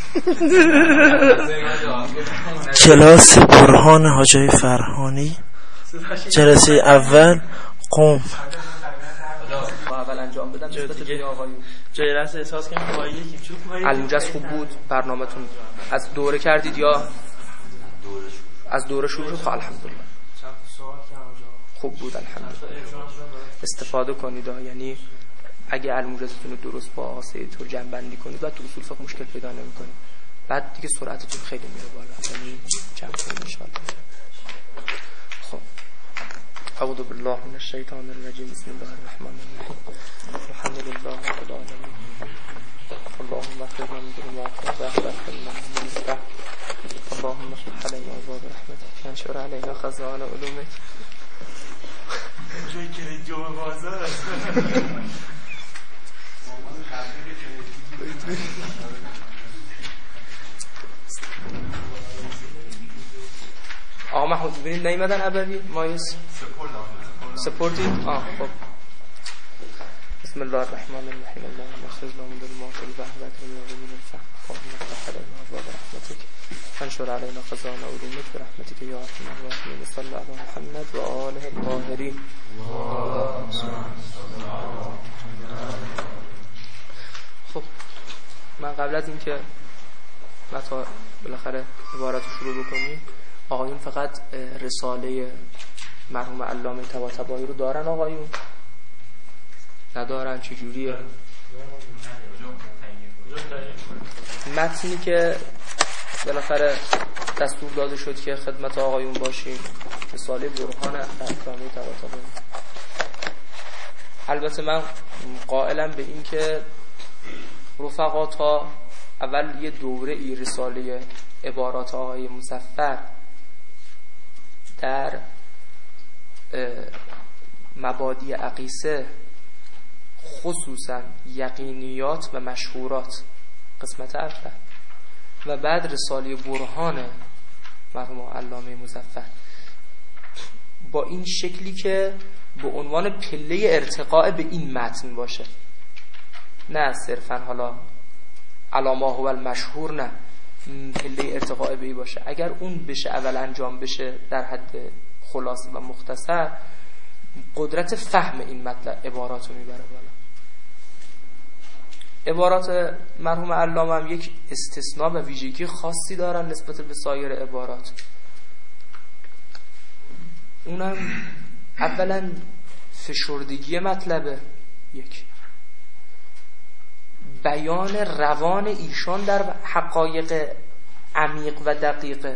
کلاس برهان حاجی فرهانی جلسه اول قم اول انجام بدم نسبت به آقایون. جای لحظه احساس کنم با یکی چوب الموجز خوب بود. برنامه‌تون از دوره کردید یا از دوره شروع شد؟ الحمدلله خوب بود الحمدلله. استفاده کنید یعنی اگه الموجزتون رو درست با آسه طور جمع بندی کنید بعد تو اصول فقه مشکل پیدا نمی‌کنید. بعد دیگه سرعتتون خیلی میره بالا. یعنی جمع کنید ان شاء الله. خب اعوذ بالله من الشیطان الرجیم. بسم الله الرحمن الرحیم. الحمد لله رب العالمین. اللهم اغفر من ذنوبنا واغفر لنا من ذنوبنا. اللهم افتح علينا ابواب رحمتك وانشر علينا خزائن علومك. جای کلی جمعه بازار است. آقا محمود ببینید نیومدن ابوی مایس سپورتی. خب بسم الله الرحمن الرحیم. اللهم اخرجنا من ظلمات الوهم واكرمنا بنور الفهم اللهم افتح علينا ابواب رحمتك وانشر علينا خزائن علومك برحمتك يا ارحم الراحمين. صلی علی محمد و آله الطاهرین. خب من قبل از اینکه متا بالاخره عبارت رو شروع بکنیم، آقایون فقط رساله مرحوم علامه طباطبایی رو دارن؟ آقایون ندارن؟ چجوریه؟ متنی که بالاخره دستور داده شد که خدمت آقایون باشیم رساله برهان علامه طباطبایی. البته من قائلم به این که رفقا تا اول یه دوره ای رساله عبارات آقای مظفر در مبادی اقیسه خصوصا یقینیات و مشهورات قسمت اول و بعد رساله برهان مرحوم علامه مظفر با این شکلی که به عنوان پله ارتقاء به این متن باشه، نه صرفا حالا علامه هو المشهور، نه پله ارتقاء به این باشه. اگر اون بشه اول انجام بشه در حد خلاصه و مختصر، قدرت فهم این مطلب عبارات رو میبره بالا. عبارات مرحوم علامه هم یک استثناء و ویژگی خاصی دارن نسبت به سایر عبارات. اونم اولا فشردگی مطلبه، یک بیان روان ایشان در حقایق عمیق و دقیقه،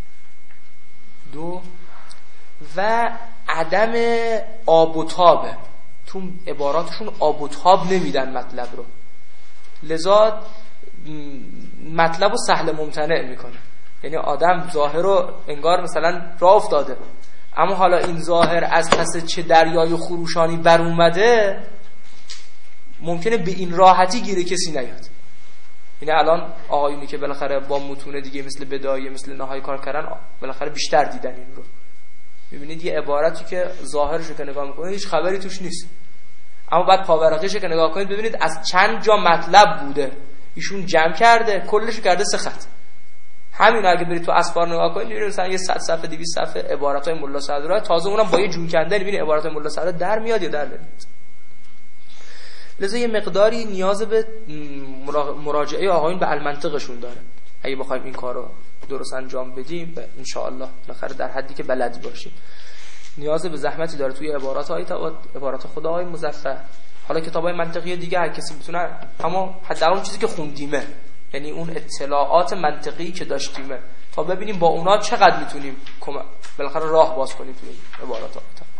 دو و عدم آب و تابه. تو عباراتشون آب و تاب نمیدن مطلب رو، لذا مطلب رو سهل ممتنع میکنه. یعنی آدم ظاهر رو انگار مثلا راه افتاده، اما حالا این ظاهر از پس چه دریای خروشانی بر اومده ممکنه به این راحتی گیره کسی نیاد. یعنی الان آقایونی که بالاخره با متون دیگه مثل بدایه مثل نهایی کار کردن بالاخره بیشتر دیدن این رو. میبینید یه عبارتی که ظاهرش رو که نگاه میکنید هیچ خبری توش نیست، اما بعد پاورقیش رو که نگاه کنید ببینید از چند جا مطلب بوده ایشون جمع کرده، کلش کرده 3 خط. همین اگه برید تو اسفار نگاه کنید میبینید مثلا یه 100 صفحه 200 صفحه عباراتای ملا صدرا، تازه اونم با یه جون کندن میبینید عبارات ملا صدرا در میاد یا در نمیاد. لذا یه مقداری نیاز به مراجعه آقایون به المنطقشون داره. اگه بخوایم این کارو درست انجام بدیم ان شاء الله بالاخره در حدی که بلد باشیم، نیاز به زحمتی داره توی عبارات خدا آقای مظفر. حالا کتابای منطقی دیگه هر کسی میتونه، اما حداقل اون چیزی که خوندیمه، یعنی اون اطلاعات منطقی که داشتیمه، تا ببینیم با اونا چقدر میتونیم بالاخره راه باز کنیم توی عبارات.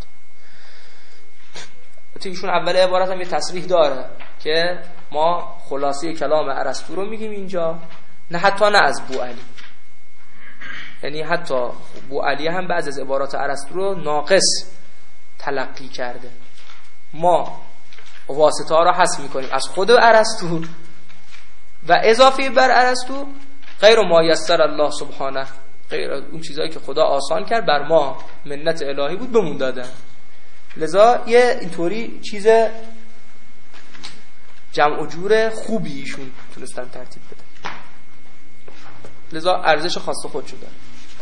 ایشون اول عبارت هم یه تصریح داره که ما خلاصه کلام ارسطو رو میگیم اینجا، نه حتی نه از بوعلی. یعنی حتی بوعلی هم بعضی از عبارات ارسطو رو ناقص تلقی کرده. ما واسطه ها رو حذف میکنیم از خود ارسطو و اضافه بر ارسطو غیر ما یسر الله سبحانه، غیر اون چیزایی که خدا آسان کرد بر ما منت الهی بود بمون دادن. لذا یه اینطوری چیز جمع و جور خوبی ایشون تونستن ترتیب بدن. لذا ارزش خاص خودشو داره.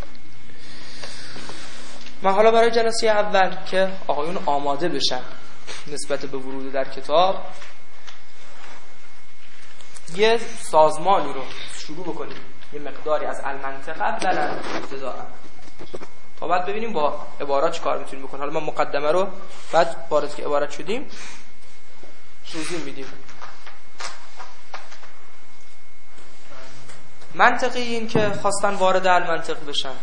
من حالا برای جلسه اول که آقایون آماده بشن نسبت به ورود در کتاب یه سازمانی رو شروع بکنیم، یه مقداری از المنطق اولا ابتداء تا بعد ببینیم با عبارات چی کار میتونیم بکنیم. حالا ما مقدمه رو بعد وارد که عبارت شدیم توضیح میدیم. منطقیین که خواستن وارد المنطق بشن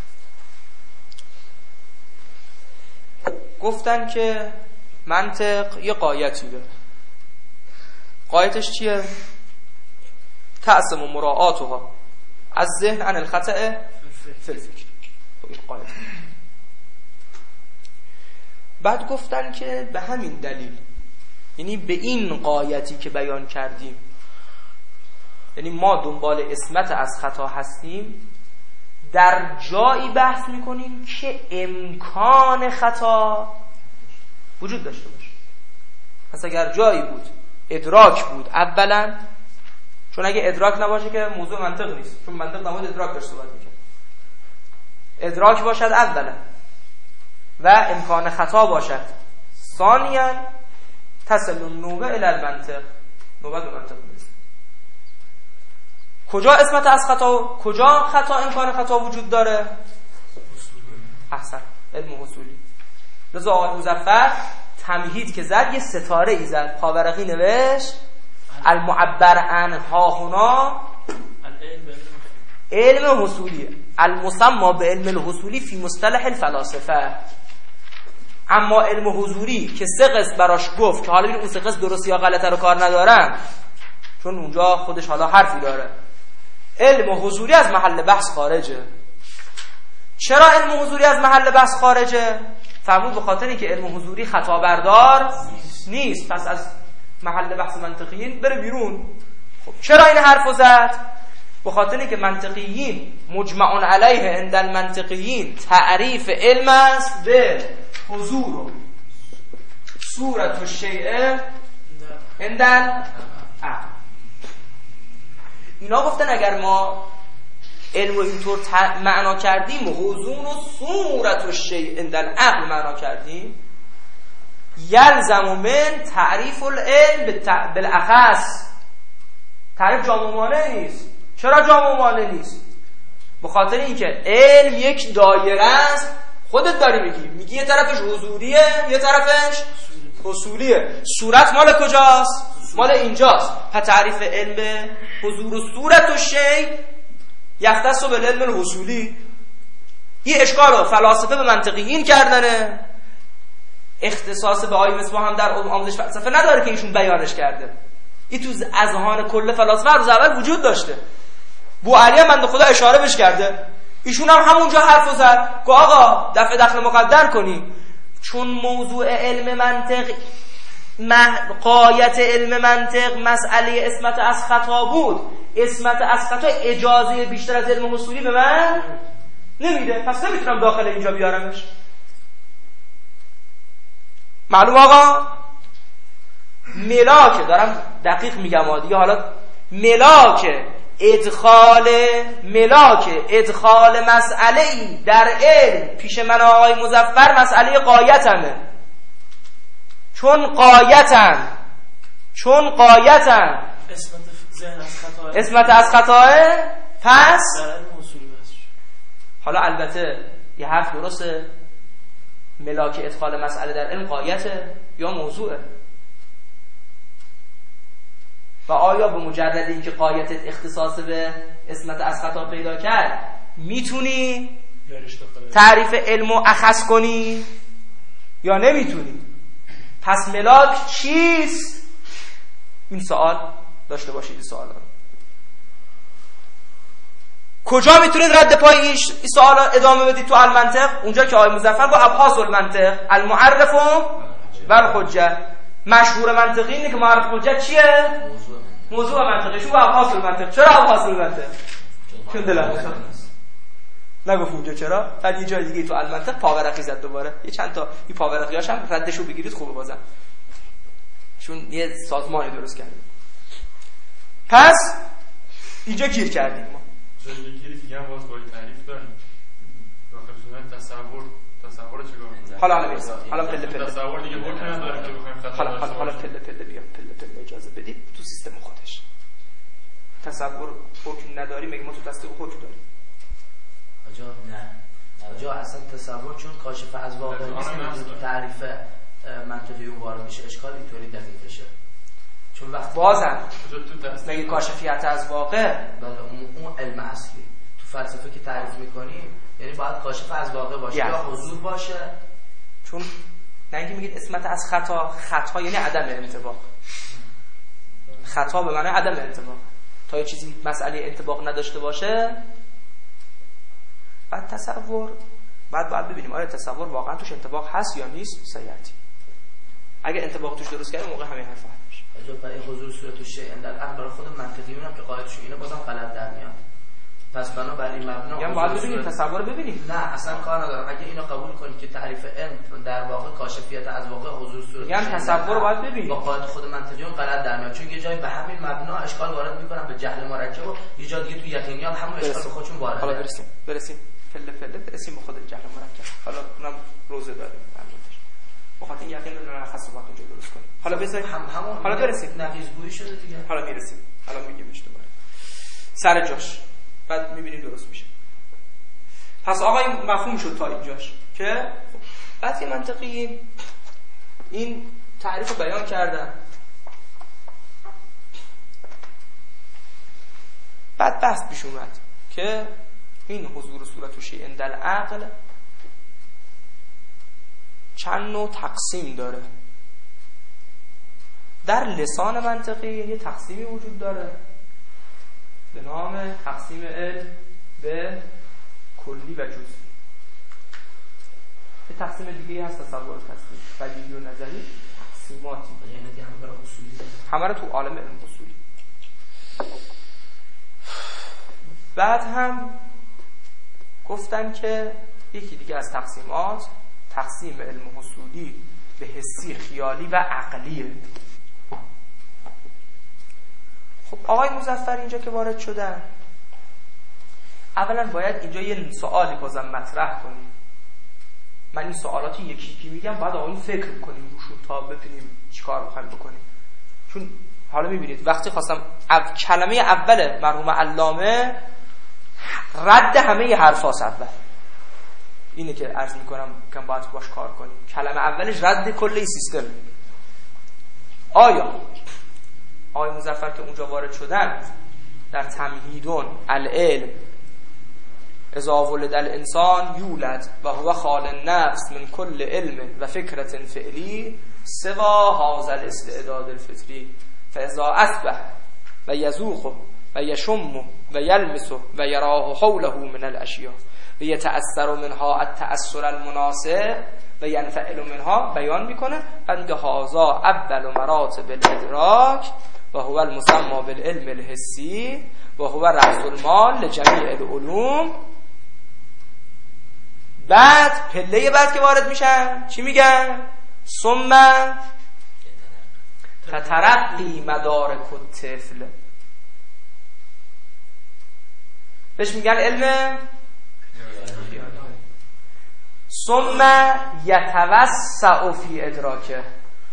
گفتن که منطق یه قایتی داره. قایتش چیه؟ تقسم و مراعاتها از ذهن عن الخطأ فی الفکر. این قایت. بعد گفتن که به همین دلیل، یعنی به این قایتی که بیان کردیم، یعنی ما دنبال عصمت از خطا هستیم، در جایی بحث میکنیم که امکان خطا وجود داشته باشه. پس اگر جایی بود ادراک بود اولا، چون اگه ادراک نباشه که موضوع منطق نیست، چون منطق نباید ادراک داشته صحبت میکنه. ادراک باشد اولا و امکان خطا باشد ثانیا، تصل النوبه الی المنطق، نوبت به منطق میرسه. کجا عصمت از خطا، کجا خطا امکان خطا وجود داره؟ احسن، علم حصولی. لذا آقای مظفر تمهید که زد یه ستاره ای زد، پاورقی نوشت المعبر عن ها هنا علم حصولی المسمى به علم الحصولی فی مصطلح الفلاسفه. اما علم حضوری که سه قسم براش گفت که حالا ببین اون سه قسم درست یا غلطه رو کار ندارم، چون اونجا خودش حالا حرفی داره. علم حضوری از محل بحث خارجه. چرا علم حضوری از محل بحث خارجه؟ فرمود به خاطر اینکه علم حضوری خطا بردار نیست، پس از محل بحث منطقیین بره بیرون. خب چرا این حرفو زد؟ به خاطر اینکه منطقیین مجمع علیه عند المنطقیین تعریف علم است به حضور صورت الشیء عند العقل. اینا گفتن اگر ما علم رو اینطور معنا کردیم، حضور و صورت الشیء عند العقل معنا کردیم، یلزم من تعریف العلم بالاخص. تعریف جامع مانع نیست. چرا جامع مانع نیست؟ به خاطر اینکه علم یک دایره است. خودت داری میگی یه طرفش حضوریه یه طرفش اصولیه. صورت مال کجاست؟ مال اینجاست. پس تعریف علم به حضور و صورت و شی یختص به علم الحصولی. یه اشکال رو فلاسفه به منطقیین کردنه، اختصاص به آقای مصباح هم در آموزش فلسفه نداره که ایشون بیانش کرده. این تو اذهان کل فلاسفه روز اول وجود داشته. بوعلی بنده خدا اشاره بهش کرده، ایشون هم همونجا حرفو زد که آقا دفع دخل مقدر کنی، چون موضوع علم منطق غایت علم منطق مسئله عصمت از خطا بود. عصمت از خطا اجازه بیشتر از علم حصولی به من نمیده، پس نمیتونم داخل اینجا بیارمش. معلوم آقا؟ ملاک دارم دقیق میگم دیگه، حالا ملاک ادخال مسئله‌ای در علم پیش من آقای مظفر مسئله قایتمه. چون قایتن اسمت از خطاه، پس حالا البته یه حرف درسته، ملاک ادخال مسئله در علم قایته یا موضوعه. و آیا به مجرد اینکه قایتت اختصاص به اسمت از خطا پیدا کرد میتونی تعریف علمو اخص کنی یا نمیتونی؟ پس ملاک چیست؟ این سوال داشته باشید. این سوال رو کجا میتونید رد پای این سوال ادامه بدید؟ تو المنطق، اونجا که آقای مظفر با ابحاث المنطق المعرف و الحجه. مشهور منطقی اینه که معرف حجت چیه؟ موضوع منطقی. شو با ابحاث المنطق. چرا ابحاث المنطق؟ چون دلم نگفت اونجا چرا؟ بعد یه جای دیگه تو المنطق پاورقی زد دوباره. یه چند تا این پاورقیاش هم ردشو بگیرید خوبه بازم، چون یه سازمانی درست کردیم. پس اینجا گیر کردیم ما. یکی دیگه هم باز باید تعریف داریم داخل شدن تصور چگاه حالا پله تصور دیگه حکم نداره که بخوایم خطا حالا پله بیا پله اجازه بدیم تو سیستم خودش. تصور حکم نداری مگه ما تو تصدیق حکم داریم؟ آجا اصلا تصور چون کاشف از واقع نیست تو تعریف منطقی اون وارد میشه اشکال اینطوری دقیق بشه. چون وقت بازم مگه کاشفیت از واقع بله اون علم اصلی تو فلسفه که تعریف میکنیم یعنی باید کاشف از واقع باشه یا حضور باشه. چون نه اینکه میگید اسمت از خطا یعنی عدم انطباق. خطا به معنی عدم انطباق. تا یه چیزی مسئله انطباق نداشته باشه بعد تصور باید ببینیم آیا تصور واقعا توش انطباق هست یا نیست. سیاتی اگه انطباق توش درست کنیم موقع همین حرفا هست. آجا برای حضور صورت شیء در عقل برای خود منطقیون هم که قاعدش اینه بازم غلط در میاد. پس بنابراین مبنا یعنی باید ببینیم تصور ببینیم. نه اصلا کار ندارم اگه اینو قبول کنید که تعریف علم در واقع کاشفیت از واقع حضور صورت یعنی تصور باید ببینیم با قاعده خود منطقیون غلط در میاد. چون یه جایی به همین مبنا اشکال وارد میکنن به جهل مرکب و یه جا دیگه تو یقینیات همون اشکال به خودشون وارد. حالا برسیم پله برسیم به خود جهل مرکب. حالا اونم روزه داریم بخاطر یقین رو نخواستم اونجا درست کنیم. حالا بذاریم همون حالا برسیم نقیضگویی شده دیگه. حالا میرسیم الان میگیمش دوباره سر جاش بعد میبینیم درست میشه. پس آقا این مفهوم شد تا اینجاش که بعضی منطقی این تعریف رو بیان کردن. بعد بحث پیش اومد که این حضور صورت و شیء در عقل چند نوع تقسیم داره. در لسان منطقی یه تقسیمی وجود داره به نام تقسیم علم به کلی و جزئی. یه تقسیم دیگه هست تصور تصدیق بدیهی و نظری. تقسیماتی یعنی همه برای اصولی همه رو تو عالم علم اصولی. بعد هم گفتن که یکی دیگه از تقسیمات تقسیم علم حصولی به حسی، خیالی و عقلیه. خب آقای مظفر اینجا که وارد شدن اولا باید اینجا یه سوالی بازم مطرح کنیم. من این سوالاتی یکی میگم بعد آقایون فکر کنیم روشون تا ببینیم چیکار می‌خوایم بکنیم. چون حالا میبینید وقتی خواستم کلمه اول مرحوم علامه رد همه حرفاست اول اینه که عرض میکنم که باید باش کار کنیم. کلمه اولش رد کل این سیستم. آیا آقای مظفر که اونجا وارد شدن در تمهیدون العلم اذا ولد الانسان یولد و هو خال النفس من کل علم و فکرت فعلی سوا هذا الاستعداد الفطری فاذا اصبح و یذوق و یشم و یلمس و یراه حوله من الاشیاء و یتأثر منها التأثر المناسب و ینفعل منها بیان میکنه. بعد میگه هذا اول مراتب الادراک و هو المسمى بالعلم الحسی و هو رأس المال لجمیع العلوم. بعد پله بعد که وارد میشن چی میگن؟ ثم تترقی مدارک الطفل بهش میگن علم ثم یتوسع فی ادراکه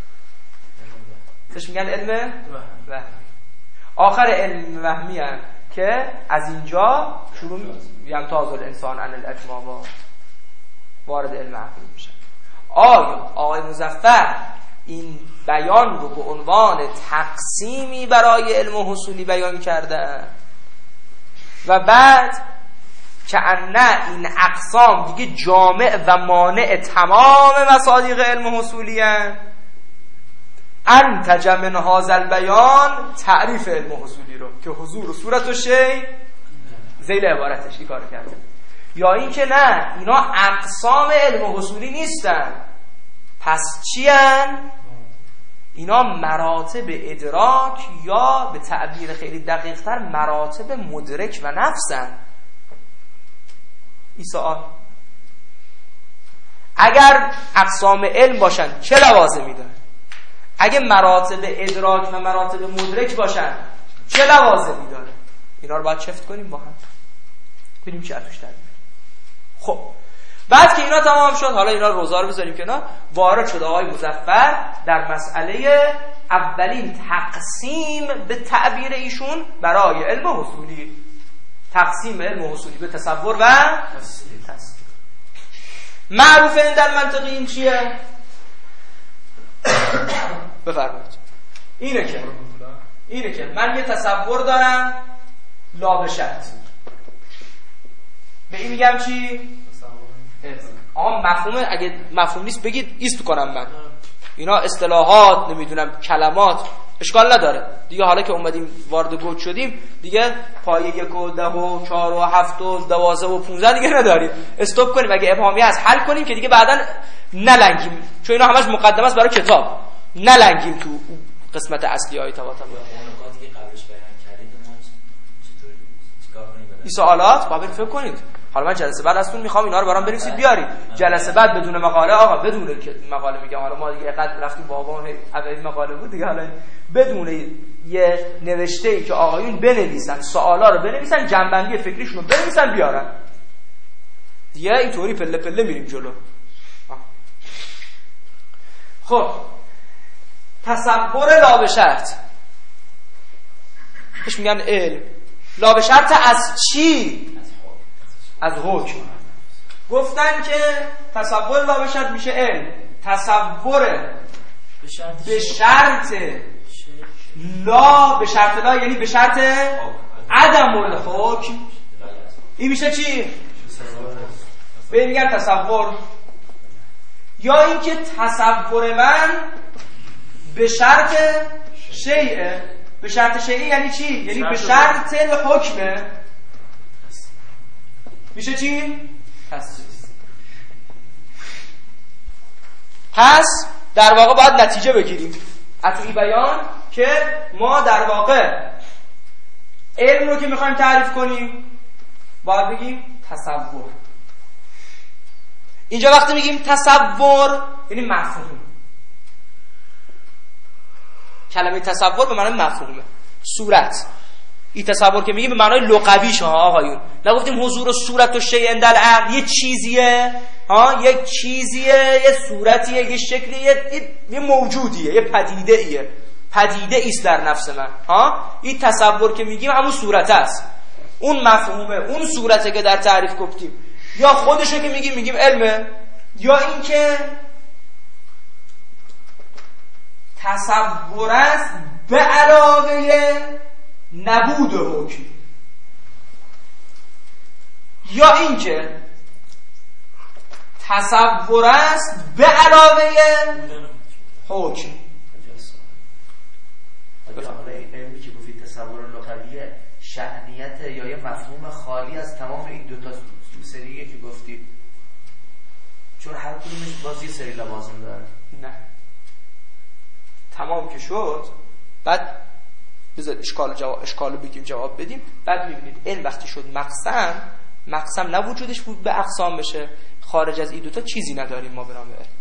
بهش میگن علم وهمی. آخر علم وهمی هم که از اینجا شروع یمتاز الانسان عن الاجماع وارد علم عقلی میشه. آیا آقای مظفر این بیان رو به عنوان تقسیمی برای علم حصولی بیان کرده و بعد که نه این اقسام دیگه جامع و مانع تمام مصادیق علم حصولی هستند انتج من هذا البیان تعریف علم حصولی رو که حضور و صورت و شیء ذیل عبارتش این کار کرده. یا این که نه اینا اقسام علم حصولی نیستن. پس چی هن؟ اینا مراتب ادراک یا به تعبیر خیلی دقیق تر مراتب مدرک و نفسن. این سوال اگر اقسام علم باشن چه لوازمی داره؟ اگه مراتب ادراک و مراتب مدرک باشن چه لوازمی داره؟ اینا رو باید چفت کنیم با هم. ببینیم چی اتوش در میاد. خب بعد که اینا تمام شد، حالا اینا روزا رو بذاریم کنار، وارد شد آقای مظفر در مسئله اولین تقسیم به تعبیر ایشون برای علم حصولی، تقسیم علم حصولی به تصور و تصویر. معروف این در منطقه این چیه؟ بفرمایید. اینه که من یه تصور دارم لابشت، به این میگم چی؟ آقا مفهومه، اگه مفهوم نیست بگید ایست کنم من. اینا اصطلاحات نمیدونم کلمات اشکال نداره دیگه. حالا که اومدیم وارد گوت شدیم دیگه پایه 1 و 10 و 4 و 7 و 12 و 15 دیگه نداریم. استاپ کنیم، اگه ابهامی هست حل کنیم که دیگه بعداً نلنگیم، چون اینا همش مقدمه است برای کتاب، نلنگیم تو قسمت اصلی های تواتم. نکاتی که قبلش بیان کردید ما چطوری چیکار کنیم؟ این سوالات باید فکر کنید. حالا من جلسه بعد ازتون میخوام اینا رو برام بنویسید بیارید. جلسه بعد بدون مقاله، آقا بدون مقاله میگم، حالا ما دیگه قد رفتیم بابا اولین مقاله بود دیگه، حالا بدون یه نوشته‌ای که آقایون بنویسن، سوالا رو بنویسن، جنبندی فکریشون رو بنویسن بیارن. دیگه اینطوری پله پله میریم جلو. خب تصور لابشرط بهش میگن علم. لابشرط از چی؟ از حکم. گفتن که تصور لابشرط میشه علم. تصور به شرط لا، به شرط لا یعنی به شرط عدم الحکم، این میشه چی؟ به میگن تصور. یا اینکه تصور من به شرط شیء. به شرط شیء یعنی چی؟ یعنی به شرط حکمه، میشه چی؟ پس در واقع باید نتیجه بگیریم از این بیان که ما در واقع علم رو که میخوایم تعریف کنیم باید بگیم تصور. اینجا وقتی میگیم تصور یعنی مفهوم. کلمه تصور به معنای مفهومه، صورت. این تصور که میگیم به معنای لغویش ها آقایون، نگفتیم حضور و صورت و شیء عند العقل، یه چیزیه یک چیزیه، یه صورتیه، یه شکلیه، یه موجودیه، یه پدیده ایه، پدیده ایست در نفس من. این تصور که میگیم همون صورت است، اون مفهومه، اون صورته که در تعریف گفتیم. یا خودشو که میگیم علمه، یا این که تصور است به علاوه نبود حکم، یا این که تصور است به علاوه حکم. علمی که گفتید تصور لغویه شأنیت یا یه مفهوم خالی از تمام این دو تا سریه که گفتید، چون هر کدومش باز یه سری لوازم داره. نه تمام که شد بعد بذار اشکالو بگیم جواب بدیم. بعد میبینید علم وقتی شد مقسم نه وجودش بود به اقسام بشه، خارج از این دوتا چیزی نداریم ما به نام علم.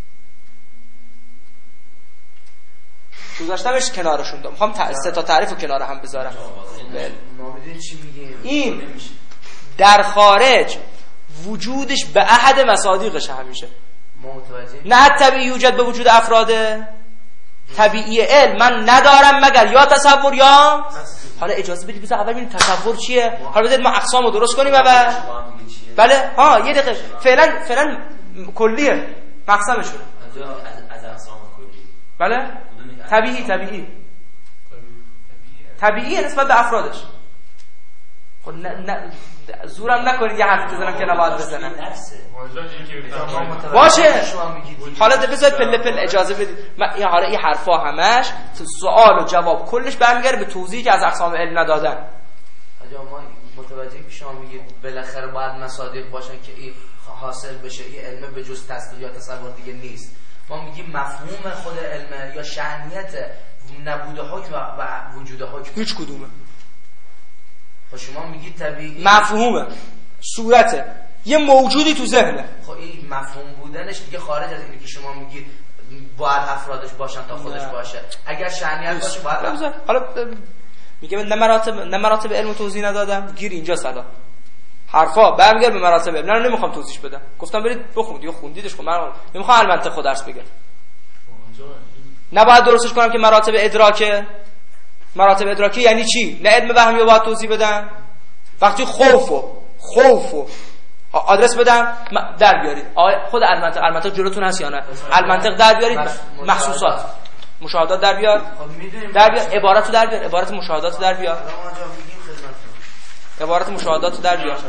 گذاشتمش کنارشون دارم، میخوام سه تا تعریف رو کنار هم بذارم. ما میدونیم چی میگیم. این در خارج وجودش به احد مصادیقش همیشه، نه طبیعی یوجد به وجود افراده. طبیعی علم من ندارم مگر یا تصور یا حالا اجازه بدید بذار اول ببینیم تصور چیه، حالا بذارید ما اقسامو درست کنیم اول. بله یه دقیقه فعلا کلیه مقسمش شده از اقسام کلی. بله طبیعی نسبت به افرادش. خب نه زورم نکنید یه حرف بزنم که نباید بزنم. باشه حالا بذارید پله پله اجازه بدید. حالا این حرفا همش سوال و جواب کلش برمیگرده به توضیحی که از اقسام علم ندادن. ما متوجه که شما میگید بالاخره باید مصادیق باشن که این حاصل بشه، این علم به جز تصدیق یا تصور دیگه نیست. ما میگیم مفهوم خود علم یا شأنیت نبود حکم و وجود حکم هیچ کدومه. خب شما میگید طبیعی مفهومه، صورته، یه موجودی تو ذهنه. خب این مفهوم بودنش دیگه خارج از اینه که شما میگید باید افرادش باشن تا خودش باشه. اگر شأنیت باشه باید حالا میگه نه مراتب علم توضیح ندادم، گیر اینجا سلام. حرفا برمیگرده به مراتب علم. نه نمیخوام توضیح بدم، گفتم برید بخونید یا خوندیدش. خب من نمیخوام المنطق خود درس بگم. نباید درستش کنم که مراتب ادراکه یعنی چی؟ نه علم وهمی رو باید توضیح بدم. وقتی خوفو آدرس بدم در بیارید. خود المنطق جلوتون هست یا نه؟ المنطق در بیارید، محسوسات مشاهدات در بیار، عبارتو در بیار، عبارت مشاهداتو در بیار، عبارت مشاهداتو در بیار.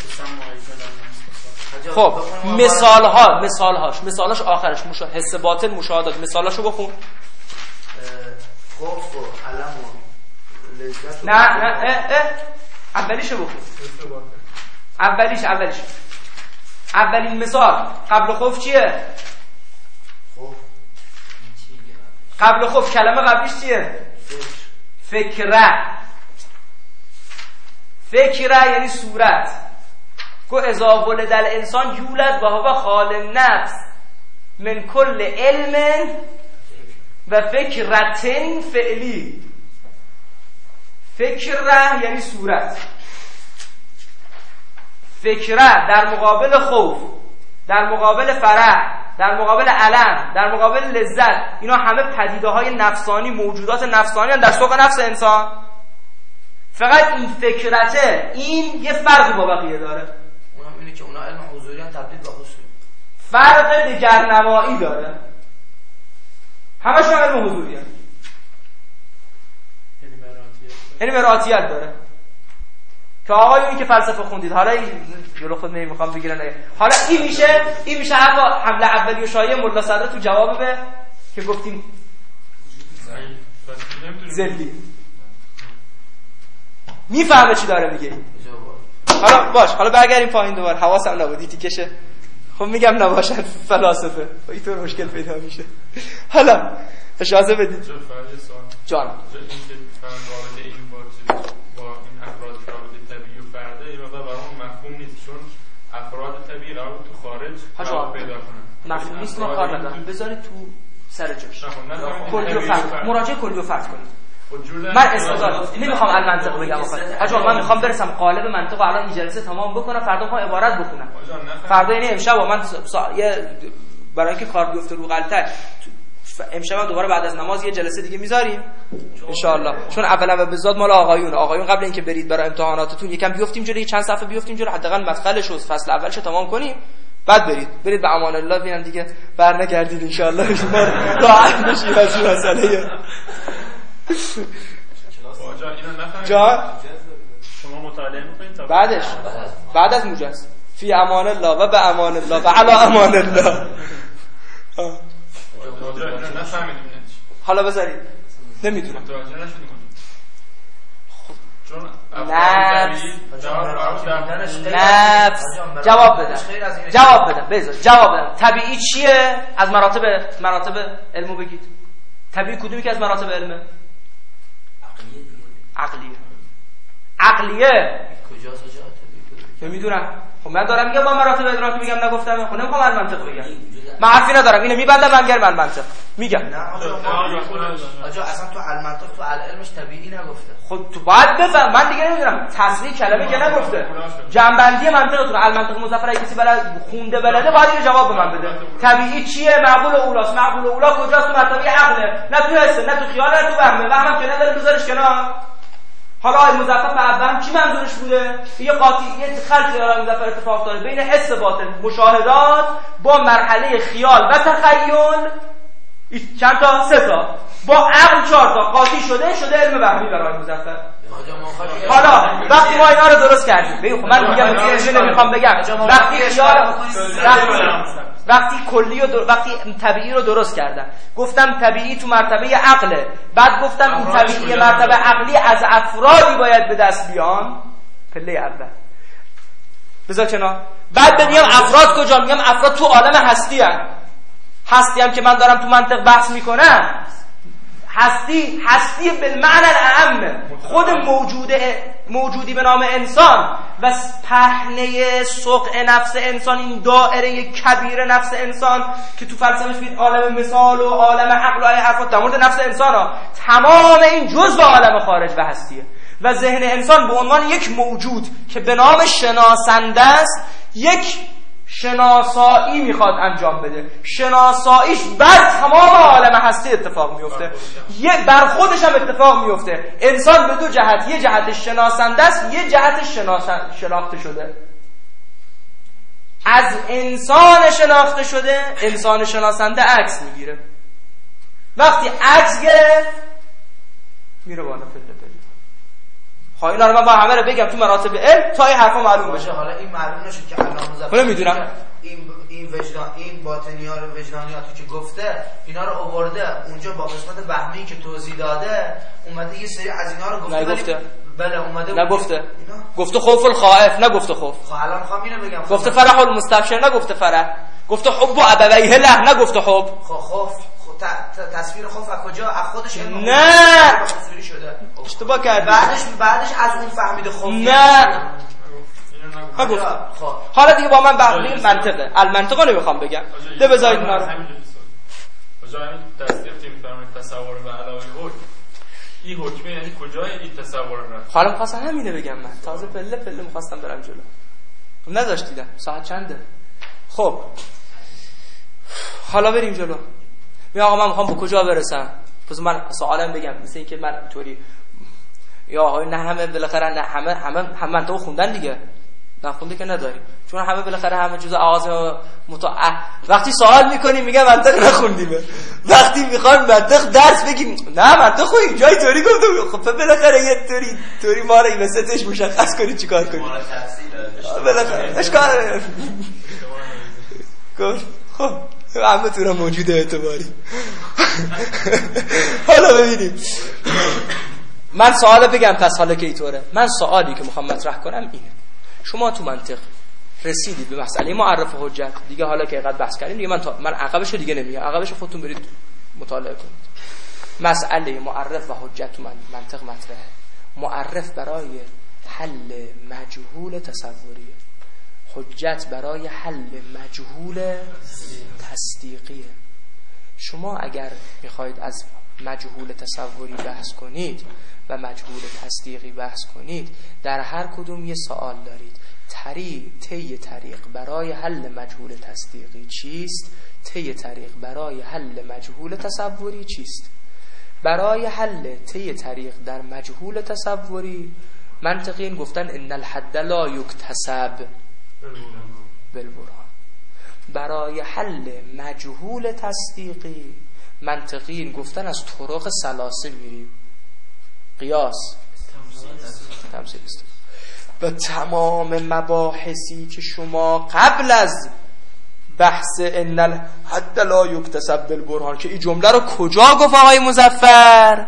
خب مثالهاش آخرش حس باطن مشاهدات، مثالاشو بخون. خوف و علم و لذت. نه اولیشو بخون. اولیش اولین مثال قبل خوف چیه؟ قبل خوف کلمه قبلیش چیه؟ فکره یعنی صورت. گو اذا ولد الانسان یولد و هو خال النفس من کل علم و فکرتن فعلی. فکره یعنی صورت. فکره در مقابل خوف، در مقابل فرح، در مقابل علم، در مقابل لذت، اینا همه پدیده های نفسانی، موجودات نفسانی هستند در سوق نفس انسان. فقط این فکرته، این یه فرق با بقیه داره. اونم اینه که اونا علم حضوری هم تبدیل به حضوری، فرق دگرنمایی داره. همش علم حضوری هست، یعنی مراتیت داره. که آقایونی که فلسفه خوندید، حالا جلو خود نمیخوام بگیرن، حالا این میشه حمله اولی و شایعه ملا صدر تو جواب به که گفتیم زلی میفهمه چی داره میگه. حالا باش، حالا برگردیم پایین دوباره. حواسم نبود تیکشه. خب میگم نباشن فلاسفه اینطور مشکل پیدا میشه. حالا اجازه بدید جان افراد طبیعی قرار تو خارج پیدا کنن. مفهوم نیست، ما کار ندارم. بذارید تو سر جاش. کلی و فرد مراجعه کلی و فرد کنید. من استدلال نمیخوام المنطق بگم آقا. من میخوام برسم قالب منطق رو الان این جلسه تمام بکنم، فردا میخوام عبارت بخونم. فردا یعنی امشب من برای اینکه کار بیفته رو غلطه، امشب دوباره بعد از نماز یه جلسه دیگه میذاریم ان شاء الله. چون اولا و بذات مال آقایون قبل اینکه برید برای امتحاناتتون یکم بیافتیم جلوی، چند صفحه بیافتیم جلوی، حداقل مدخلش و فصل اولش تمام کنیم، بعد برید به امان الله. ببینم دیگه برنگردید ان شاء الله. شما راحت بشید از این مسئله. جان شما مطالعه می‌کنید تا بعد از مجاز فی امان الله و به امان الله و علی امان الله. حالا بذارید نمیدونم نفس جواب بدم. طبیعی چیه؟ از مراتب علمو بگید. طبیعی کدومی که از مراتب علمه؟ عقلیه کجاست که میدونم. خب من دارم میگم با مراتب ادراک میگم، نگفتم. خب نمیخوام المنطق بگم، من حرفی ندارم. اینو میبندم من المنطق میگم. نه آجا اصلا تو المنطق تو علمش طبیعی نگفته. خود تو باید بفهم. من دیگه نمیدونم تصریح کلمه که نگفته. جنبندی منطقتون المنطق مظفر اگه کسی خونده بلده باید اینو جواب به من بده. طبیعی چیه؟ معقول اولاست. معقول اولا کجاست؟ تو مرتبه عقله، نه تو حسه، نه تو خیال، نه تو وهمه. وهمم که نداره بذارش کنار. حالا آقای مظفر اول چی منظورش بوده؟ یه قاطعیت خلقی آقای مظفر اتفاق داره بین حس باطن مشاهدات با مرحله خیال و تخیل. چند تا؟ 3 تا. با عقل 4 تا قاطی شده علم وهمی برای آقای مظفر. حالا وقتی ما اینا رو درست کردیم، ببین من میگم چیزی نمیخوام بگم. وقتی خیال وقتی کلی و وقتی طبیعی رو درست کردم، گفتم طبیعی تو مرتبه عقله، بعد گفتم این طبیعی مرتبه عقلی از افرادی باید به دست بیان. پله اول بذار کنار. بعد بگم افراد کجا؟ میگم افراد تو عالم هستی هم که من دارم تو منطق بحث میکنم. هستی بالمعنی الاعم، خود موجودی به نام انسان و پهنه سقع نفس انسان، این دائره کبیر نفس انسان که تو فلسفه میگید عالم مثال و عالم عقل و حرفات در مورد نفس انسان ها، تمام این جزء عالم خارج و هستیه. و ذهن انسان به عنوان یک موجود که به نام شناسنده است یک شناسایی میخواد انجام بده. شناساییش بر تمام عالم هستی اتفاق میفته، بر خودش هم اتفاق میفته. انسان به دو جهت، یه جهت شناسنده است، یه جهت شناخته شده. از انسان شناخته شده انسان شناسنده عکس میگیره. وقتی عکس گرفت میره بالا پله پله. خب اینا رو من با همه رو بگم تو مراتب علم تا این حرفا معلوم بشه. حالا این معلوم نشه که علامه مظفر میدونم این وجدان، این باطنی‌ها رو وجدانیاتو که گفته اینا رو آورده اونجا با قسمت وهمی که توضیح داده اومده یه سری از اینا رو گفته. نگفته. بله اومده نگفته. گفته خوف الخائف، نگفته خوف. خب الان میخوام اینو بگم. گفته فرح المستبشر، نگفته فرح. گفته حب ابویه له، نگفته حب. خب خوف تصویر خوف از کجا؟ از خودش نه تصویری شده. اشتباه کردی. بعدش از اون فهمیده خوف. نه نگفته. حالا دیگه با من بحث منطقه المنطقه نمیخوام بگم. ده بذارید اینا رو. کجا این تصدیق می‌فرمایید تصور به علاوه حکم؟ این حکمه یعنی کجای این تصور رو؟ حالا می‌خواستم همینه بگم. من تازه پله پله می‌خواستم برم جلو. نذاشت دیدم ساعت چنده. خب حالا بریم جلو. بیا آقا من میخوام به کجا برسم؟ پس من سوالم بگم مثل این که من اینطوری یا نه همه بالاخره نه همه منطقه خوندن دیگه. نخونده که نداریم، چون همه بالاخره همه جزء آغاز وقتی سوال میکنیم میگه منطق نخوندیم، وقتی میخوام منطق درس بگیم نه منطق خوی جای طوری گفتم. خب بالاخره یه طوری ما رو این وسطش مشخص کنید چیکار کنید بالاخره اشکال خب همه تو را موجوده اعتباری. حالا ببینیم من سوال بگم پس حالا که اینطوره. من سوالی که میخوام مطرح کنم اینه، شما تو منطق رسیدید به مسئله معرف حجت دیگه. حالا که اینقدر بحث کردیم دیگه من عقبشو دیگه نمیگم، عقبش خودتون برید مطالعه کنید. مسئله معرف و حجت تو منطق مطرحه. معرف برای حل مجهول تصوریه، حجت برای حل مجهول تصدیقیه. شما اگر میخواید از مجهول تصوری بحث کنید و مجهول تصدیقی بحث کنید، در هر کدوم یه سوال دارید. طی طریق برای حل مجهول تصدیقی چیست؟ طی طریق برای حل مجهول تصوری چیست؟ برای حل طی طریق در مجهول تصوری منطقیین گفتن ان الحد لا یکتسب بالبرهان. برای حل مجهول تصدیقی منطقیین گفتن از طرق سلاسل میریم. قیاس، تمثیل است. و تمام مباحثی که شما قبل از بحث ان الحد لا یکتسب بالبرهان که این جمله رو کجا گفت آقای مظفر؟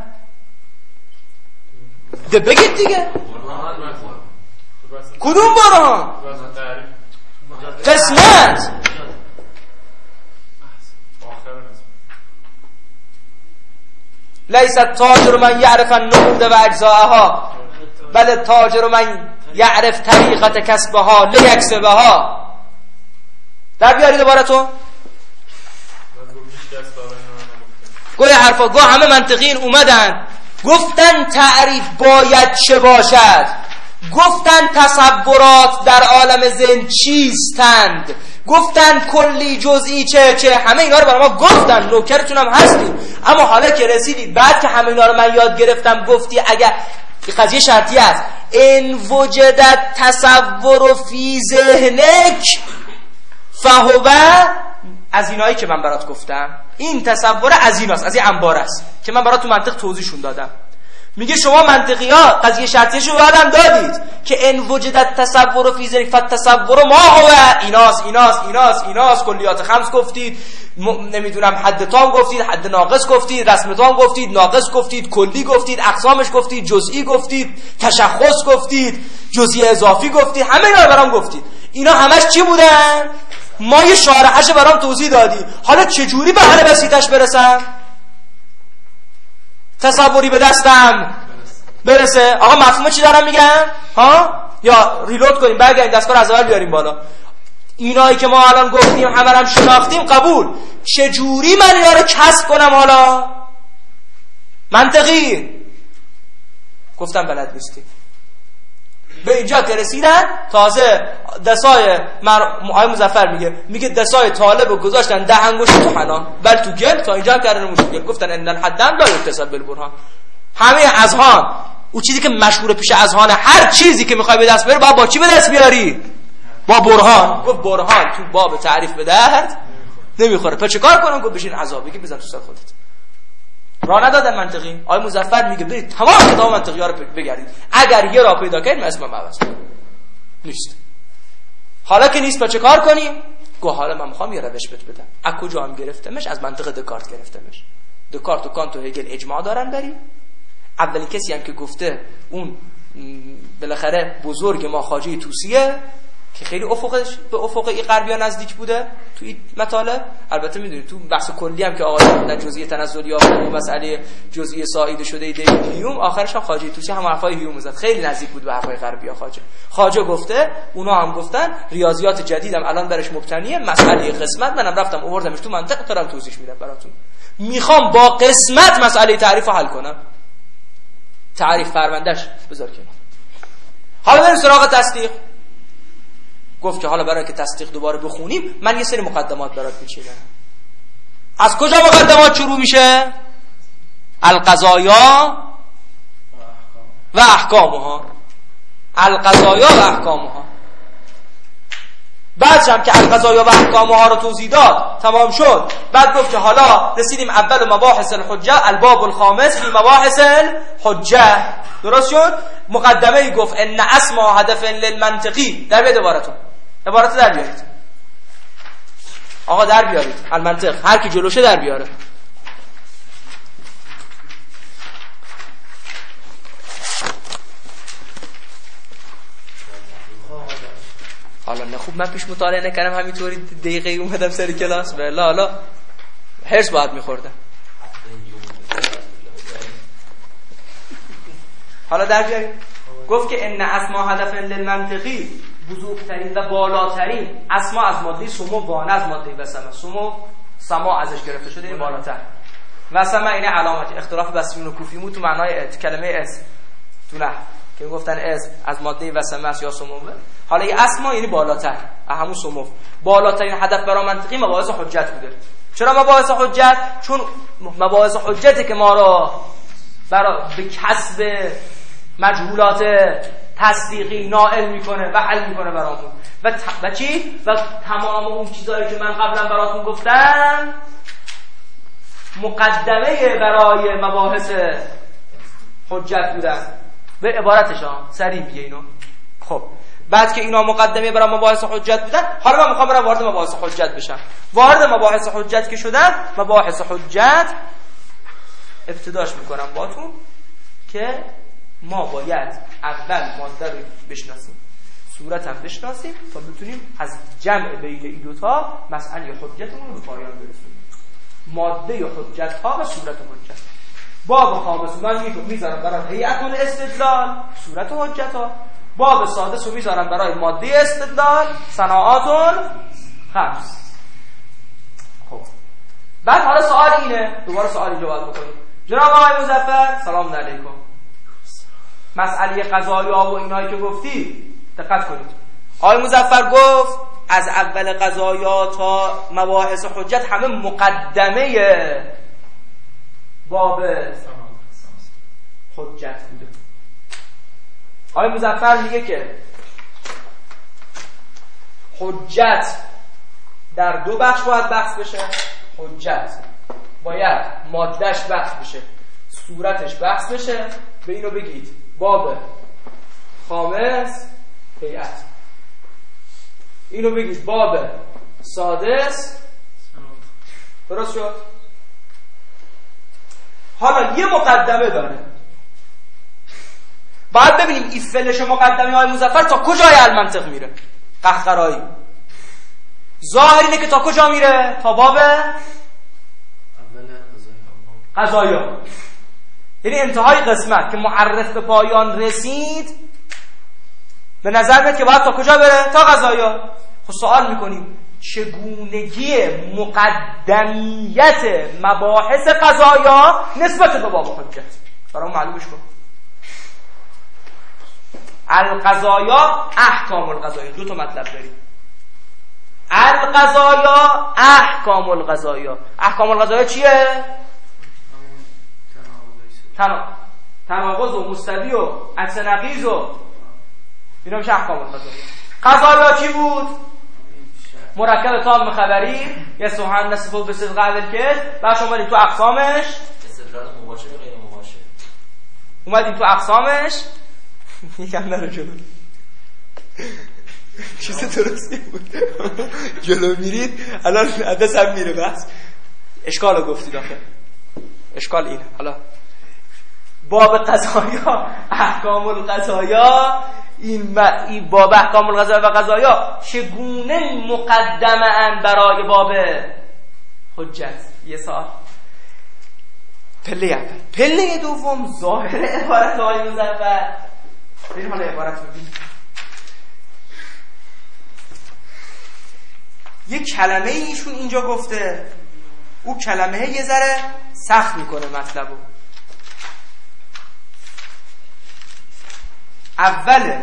ده بگید دیگه کدوم برهان؟ قسمت لیس التاجر من یعرف النقود و اجزاءها بل التاجر من یعرف طریقت کسبها لیکسبها. در بیارید دوباره تو گوی حرفا گوه همه منطقین اومدن گفتن تعریف باید چه باشد، گفتن تصورات در عالم ذهن چیستند، گفتن کلی جزئی چه همه اینا رو برای ما گفتن، نوکرتون هم هستیم. اما حالا که رسیدید بعد که همه اینا رو من یاد گرفتم گفتی اگر قضیه شرطی است ان وجدت تصور فی ذهنک فهو، از اینایی که من برات گفتم این تصور از ایناست، از این انبار است که من برات تو منطق توضیحشون دادم. میگه شما منطقی ها قضیه شرطیشو بعدم دادید که ان وجدت تصور فی ذهنک فالتصور ما هو ایناست کلیات خمس گفتید، نمیدونم حد تام گفتید، حد ناقص گفتید، رسم تام گفتید، ناقص گفتید، کلی گفتید، اقسامش گفتید، جزئی گفتید، تشخص گفتید، جزئی اضافی گفتید، همه اینا رو برام گفتید. اینا همش چی بودن؟ ما یه شارحش برام توضیح دادی. حالا چجوری به حل بسیطش برسم؟ تصوری به دستم برسه. آقا مفهوم چی دارم میگم؟ ها؟ یا ریلود کنیم برگردیم دستگاه از اول بیاریم بالا. اینایی که ما الان گفتیم همه هم شناختیم قبول. چجوری من اینا رو کسب کنم؟ حالا منطقی گفتم بلد نیستی. به اینجا که رسیدن تازه دستای آقای مظفر میگه دستای طالب گذاشتن ده انگشت تو حنا بل تو گل تا اینجا کردن مشکل. گفتن ان الحدم لا یکتسب بالبرهان. همه اذهان اون چیزی که مشهور پیش اذهان، هر چیزی که میخوای به دست بیاری باید با چی به دست بیاری؟ با برهان. گفت برهان تو باب تعریف به درد نمیخوره. پس چه کار کنم؟ گفت بشین عذاب بگی بزن تو سر خودت. راه ندادن منطقی. آقای مظفر میگه برید تمام کتاب منطقی ها رو بگردید، اگر یه راه پیدا کنید من اسمم عوض کنم. نیست. حالا که نیست، پس چه کار کنیم؟ گفت حالا من میخوام یه روش بهت بدم. از کجا هم گرفتمش؟ از منطق دکارت گرفتمش. دکارت و کانت و هگل اجماع دارن بری. اولین کسی هم که گفته اون بالاخره بزرگ ما خواجه طوسیه که خیلی افقش به افق غربی نزدیک بوده تو این مطالب. البته میدونید تو بحث کلی هم که آقای در جزئیه تنزلی ها و مسئله جزئیه ساعد شده دیوید هیوم، آخرش هم خواجه طوسی هم حرفای هیوم زد، خیلی نزدیک بود به حرفای غربی ها. خواجه گفته، اونا هم گفتن ریاضیات جدیدم الان برش مبتنیه، مسئله قسمت منم رفتم آوردمش تو منطق دارم توضیح میدم براتون. میخوام با قسمت مسئله تعریف حل کنم. تعریف فرمندش بذار کنار. حالا بریم سراغ تصدیق. گفت که حالا برای که تصدیق دوباره بخونیم من یه سری مقدمات برات میچینم. از کجا مقدمات شروع میشه؟ القضایا و احکامها. القضایا و احکامها. بعدش هم که القضایا و احکامها رو توضیح داد تمام شد، بعد گفت که حالا رسیدیم اول مباحث الحجه، الباب الخامس فی مباحث الحجه. درست شد؟ مقدمه ای گفت ان اسما هدف للمنطقی. در بیاد عبارت در بیارید آقا، در بیارید المنطق، هر کی جلوشه در بیاره. حالا نه خوب من پیش مطالعه نکردم همینطوری دقیقه اومدم سر کلاس. والله حالا هرس باید میخوردم. حالا در بیارید. گفت که ان اسما هدف للمنطقی، بزرگترین و بالاترین اسما از ماده سمو، وانه از ماده وسمه. سما ازش گرفته شده، این بالاتر. وسمه این علامت اختلاف بصریون و کوفیمون تو معنای کلمه اسم تو نه که گفتن اسم از ماده وسمه است یا سموه. حالا این اسما یعنی بالاتر، همون سمو. بالاترین هدف برای منطقی مباحث حجت بوده. چرا مباحث حجت؟ چون مباحث حجتی که ما را برای به کسب مجهولات تصدیقی نائل میکنه و حل میکنه برامون و چی؟ و تمام اون چیزایی که من قبلا براتون گفتم مقدمه برای مباحث حجت بودن. به عبارتش سریع میگه اینو. خب بعد که اینا مقدمه برای مباحث حجت بودن، حالا من میخوام برم وارد مباحث حجت بشم. وارد مباحث حجت که شدم، مباحث حجت ابتداش میکنم باتون که ما باید اول ماده رو بشناسیم، صورت هم بشناسیم تا بتونیم از جمع بین این دوتا مسئله حجتمون رو به پایان برسونیم. ماده حجت ها و صورت حجت. باب خامس من میذارم برای هیئت الاستدلال، صورت حجت ها. باب سادس رو میذارم برای ماده استدلال، صناعات خمس. خب بعد حالا سوال اینه، دوباره سوالی جواب بکنیم. جناب آقای مظفر سلام علیکم، مسئله قضایا و اینایی که گفتی دقت کنید. آقای مظفر گفت از اول قضایا تا مباحث حجت همه مقدمه باب حجت بوده. آقای مظفر میگه که حجت در دو بخش باید بحث بشه. حجت باید مادهش بحث بشه، صورتش بحث بشه. به اینو بگید باب خامس هیئت، اینو بگید باب سادس. درست شد؟ حالا یه مقدمه داره، باید ببینیم این فلش مقدمه های مظفر تا کجای المنطق میره. قهقرایی ظاهر اینه که تا کجا میره؟ تا باب قضایا، یعنی انتهای قسمت که معرف به پایان رسید. به نظر میاد که باید تا کجا بره؟ تا قضایا. خب سوال میکنیم چگونگی مقدمیت مباحث قضایا نسبت به باب حجت برام معلومش کن. القضایا احکام القضایا. دو تا مطلب داریم. القضایا احکام القضایا. احکام القضایا چیه؟ تناقض و مستوی و عکس نقیض و اینا میشه احکام القضایا. قضایا چی بود؟ مرکب تام خبری یا سوهن نصفه به صدق اول کرد. بعد شما اومدیم تو اقسامش استدلال مباشر و غیر مباشر. اومدیم تو اقسامش یکم نرو جلو. چیز درستی بود. جلو میرید الان عدس هم میره. بس اشکال رو گفتید آخه. اشکال اینه. حالا باب قضایا احکام القضایا، این باب احکام القضایا و قضایا چگونه مقدمه ان برای باب حجت؟ یه سال پله اول. پله دوم ظاهر عبارت آقای مظفر. بریم حالا عبارت رو ببینیم. یک کلمه ایشون اینجا گفته، او کلمه یه ذره سخت میکنه مطلبو. اوله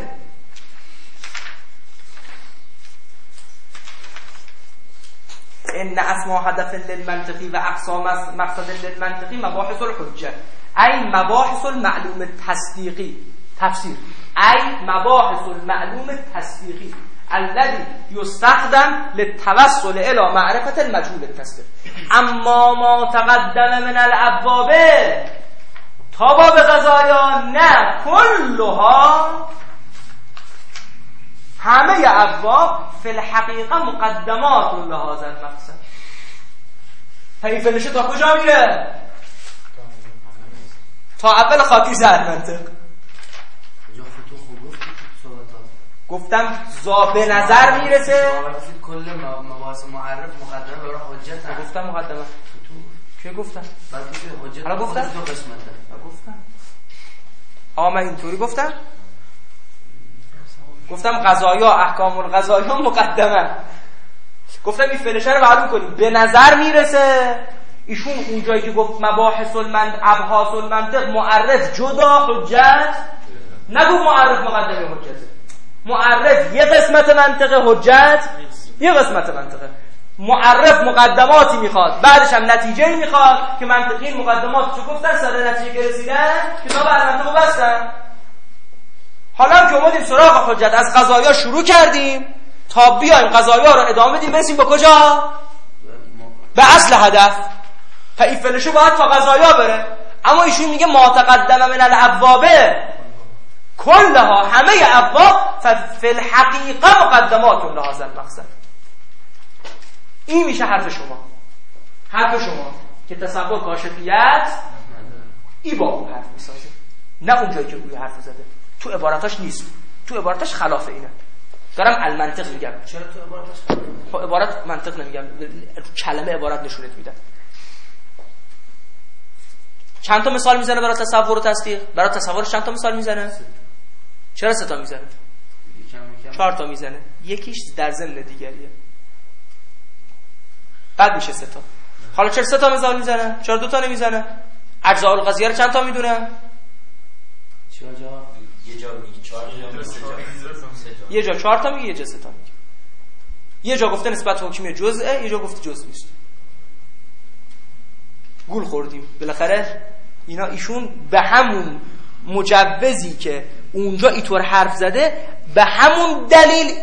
ان اسماء هدف للمنطقی و اقسام مقصد للمنطقی مباحث الحجه ای مباحث المعلوم تصدیقی. تفسیر ای مباحث المعلوم تصدیقی الذي يستخدم للتوصل الى معرفه المجهول التصدیق. اما ما تقدم من الابواب تا باب قضایا نه کلها، همه ابواب فی الحقیقه مقدمات لهذا المقصد. تعریف تا کجا میره؟ تا اول خاطی زر منطق. گفتم به نظر میرسه کل مباحث معرف مقدمه برای حجت هم. گفتم مقدمه چه گفتم؟ بعد حجت حالا گفتم؟ دو قسمت داره. گفتم من اینطوری گفتم قضایا احکام القضایا مقدمه. گفتم این فلشه رو معلوم کنیم. به نظر میرسه ایشون اونجایی که گفت مباحث ابحاث المنطق معرف جدا حجت، نگو معرف مقدمه حجته. معرف یه قسمت منطقه، حجت یه قسمت منطقه. معرف مقدماتی میخواد، بعدش هم نتیجه میخواد که منطقین مقدمات چو گفتن سر نتیجه که رسیدن کتاب المنطق بستن. حالا هم که اومدیم سراغ حجت از قضایا شروع کردیم تا بیایم قضایا رو ادامه بدیم برسیم به کجا؟ به اصل هدف. تعیفلشو باید تا قضایا بره. اما ایشون میگه ما تقدم من الابواب کلها، همه ابواب فی الحقیقه مقدمات لهذا المقصد. این میشه حرف شما که تصور کاشفیت ای با اون حرف میسازه، نه اونجایی که روی حرف زده. تو عبارتاش نیست، تو عبارتاش خلاف اینه. دارم المنطق میگم. چرا تو عبارتاش خلاف؟ عبارت منطق نمیگم، کلمه عبارت نشونت میدم. چند تا مثال میزنه برای تصور و تصدیق؟ برای تصورش چند تا مثال میزنه؟ چرا 3 تا میزنه؟ 4 تا میزنه. یکیش در ضمن دیگریه. بعد میشه 3 تا. حالا چرا 3 تا مثال میزنه؟ چرا 2 تا نمیزنه؟ اجزاء القضیه رو چند تا میدونه؟ یه جا میگه 4 تا، یه جا 4 تا میگه، یه جا 3 تا میگه. یه جا گفته نسبت حکمی جزءه، یه جا گفته جزء نیست. گول خوردیم بالاخره. ایشون به همون مجوزی که اونجا اینطور حرف زده به همون دلیل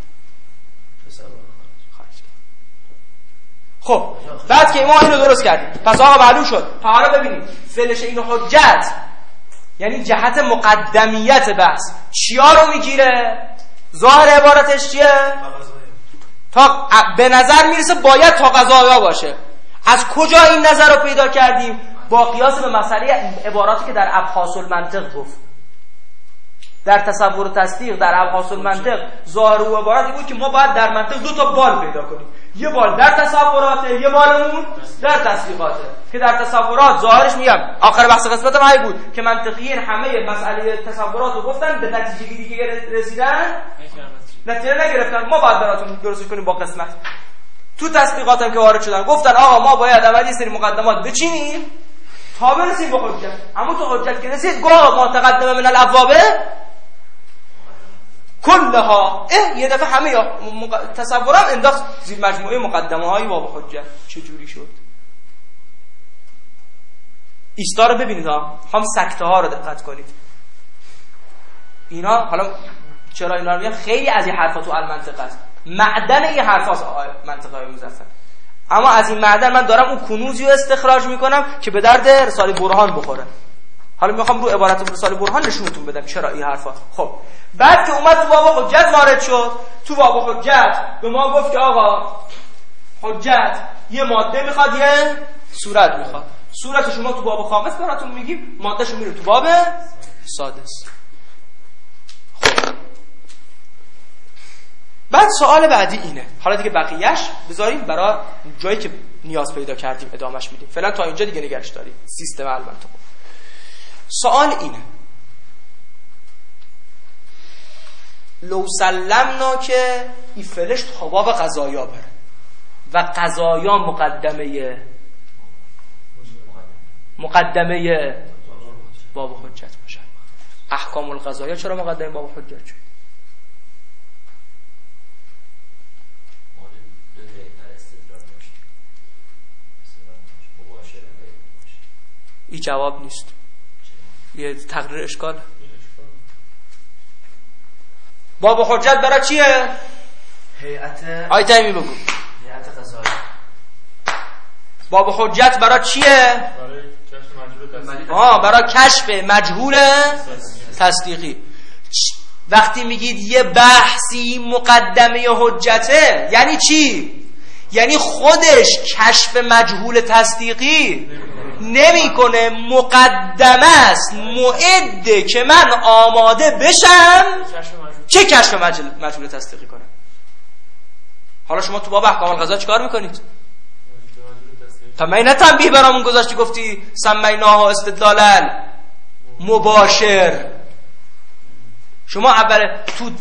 خب بعد که ما اینو درست کردیم پس آقا معلوم شد. حالا ببینید فعلش اینو حجت یعنی جهت مقدمیت بحث چیا رو میگیره؟ ظاهر عبارتش چیه؟ تا به نظر میرسه باید تا قضایا باشه. از کجا این نظر رو پیدا کردیم؟ با قیاس به مسئله عباراتی که در ابحاث المنطق گفت. در تصور و تصدیق در ابحاث المنطق ظاهر و عبارتی بود که ما باید در منطق 2 تا بال پیدا کنیم. یه بال در تصوراته، یه بالمون در تصدیقاته. که در تصورات ظاهرش میگم آخر بحث قسمت ما بود که منطقیین همه مسئله تصورات رو گفتن، به نتیجه گیری که رسیدن نتیجه نگرفتن. ما باید براتون درستش کنیم با قسمت. تو تصدیقات هم که وارد شدن گفتن آقا ما باید اول یه سری مقدمات بچینیم تا برسیم به حجت. اما تو حجت که رسید گفت ما تقدم من الابواب کلها یه دفعه همه تصورم انداخت زیر مجموعه مقدمه های باب حجت. چجوری شد؟ ایستا رو ببینید ها، هم سکته ها رو دقت کنید. اینا حالا چرا اینا رو میگم؟ خیلی از این حرفا تو المنطقه است، معدن این حرفاست منطقه های مظفر. اما از این معدن من دارم اون کنوزی رو استخراج میکنم که به درد رساله برهان بخوره. حالا میخوام رو عبارت رساله برهان نشونتون بدم چرا این حرفا. خب بعد که اومد تو باب حجت وارد شد، تو باب حجت به ما گفت که آقا حجت یه ماده میخواد، یه صورت میخواد. صورت شما تو باب خامس براتون میگیم، مادهشو میره تو باب سادس. خب بعد سوال بعدی اینه، حالا دیگه بقیهش بذاریم برای جایی که نیاز پیدا کردیم ادامهش میدیم، فعلا تا اینجا دیگه نگرش داریم سیستم المنطقه. سوال اینه، لو سلمنا که این فلش تا باب قضایا بره و قضایا مقدمه باب حجت باشه، احکام القضایا چرا مقدمه باب حجت شد؟ این جواب نیست، یه تقریر اشکال. باب حجت برای چیه؟ هیئت آیتمی بگو. هیئت قضایی. باب حجت برای چیه؟ برای کشف مجهول تصدیقی. وقتی میگید یه بحثی مقدمه حجته یعنی چی؟ یعنی خودش کشف مجهول تصدیقی نمیکنه، مقدمه است، معده که من آماده بشم چه کشف مجهول تصدیقی کنم. حالا شما تو باب احکام القضا چیکار میکنید؟ تا من نه تنبیه برامون گذاشتی گفتی سمیناها استدلال مباشر. شما اول تو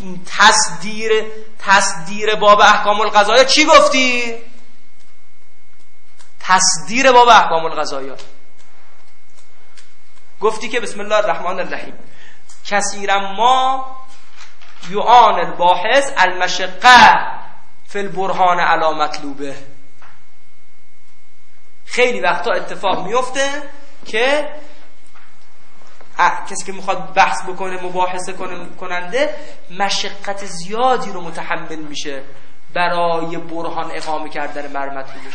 تصدیر باب احکام القضایا چی گفتی؟ تصدیر باب احکام القضایا گفتی که بسم الله الرحمن الرحیم کثیرا ما یعان الباحث المشقه فی البرهان علی مطلوبه. خیلی وقتا اتفاق میفته که کسی که میخواد بحث بکنه، مباحثه کننده مشقت زیادی رو متحمل میشه برای برهان اقامه کردن بر مطلوبش،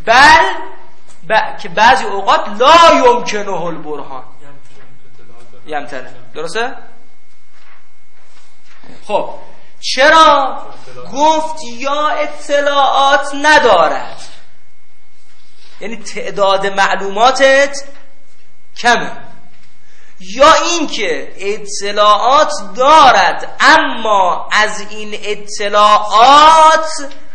که بعضی اوقات لا یمکنه البرهان یمتنه. درسته؟ خب چرا گفت یا اطلاعات ندارد؟ یعنی تعداد معلوماتت کمه، یا اینکه اطلاعات دارد اما از این اطلاعات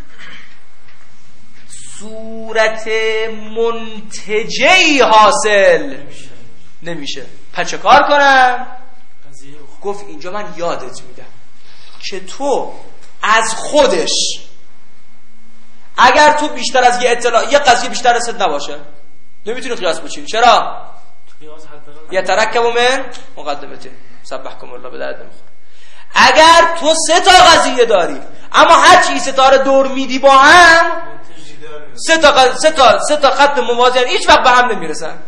صورت منتجی حاصل نمیشه. پس چه کار کنم؟ گفت اینجا من یادت میدم که تو از خودش اگر تو بیشتر از یه اطلاع یه قضیه بیشتر از نباشه نمیتونی قیاس بچینی. چرا؟ یه ترکب من مقدمته سبحکم الله به درد نمیخوره. اگر تو 3 تا قضیه داری اما هر چی 3 تا رو دور میدی با هم 3 تا خط موازی هیچ وقت به هم نمیرسن،